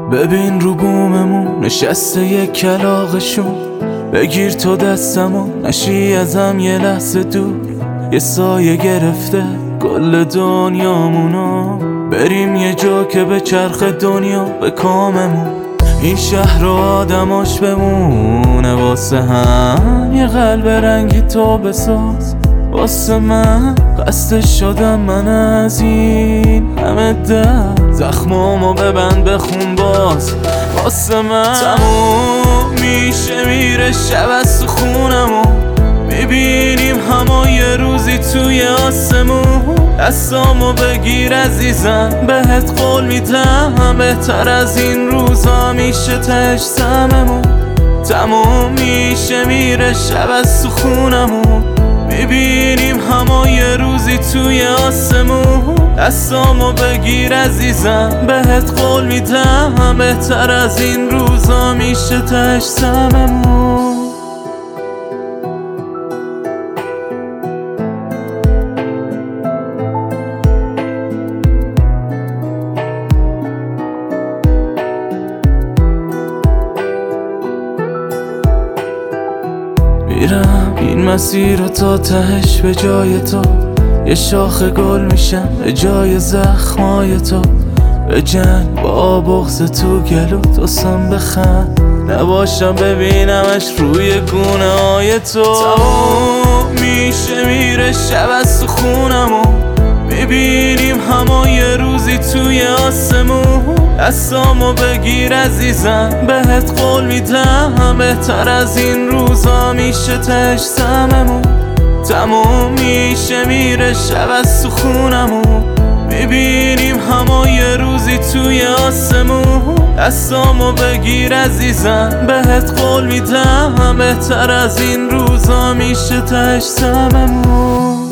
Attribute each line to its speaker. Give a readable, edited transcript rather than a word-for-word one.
Speaker 1: ببین رو بوممون نشسته یک کلاغشون. بگیر تو دستمو نشی ازم یه لحظه دور. یه سایه گرفته کل دنیامونو. بریم یه جا که به چرخ دنیا به کاممون. این شهر و آدماش بمونه واسه هم. یه قلب رنگی تو بساز واسه من. خسته شدم من از این همه درد. زخمامو ببند بخون باز واسه من. تموم میشه میره شب از تو خونمو. میبینیم همه یه روزی توی آسمون. دستامو بگیر عزیزم بهت قول میدم. بهتر از این روزا میشه تهش سممون. تموم میشه میره شب از تو خونمون. میبینیم همه یه روزی توی آسمون. دستامو بگیر عزیزم بهت قول میدم. بهتر از این روزا میشه تهش سممون. میرم این مسیر رو تا تهش به جای تو. یه شاخ گل میشم به جای زخمای تو. به جنگ با بغض تو گلو توسم بخند. نباشم ببینمش روی گونه های تو. تموم میشه میره شب از تو خونمو. میبینیم همه یه روزی توی آسمون. دستامو بگیر عزیزم بهت قول میدم. بهتر از این روزا میشه تهش سممون. تموم میشه میره شب از تو خونمون. میبینیم همه یه روزی توی آسمون. دستامو بگیر عزیزم بهت قول میدم. بهتر از این روزا میشه تهش سممون.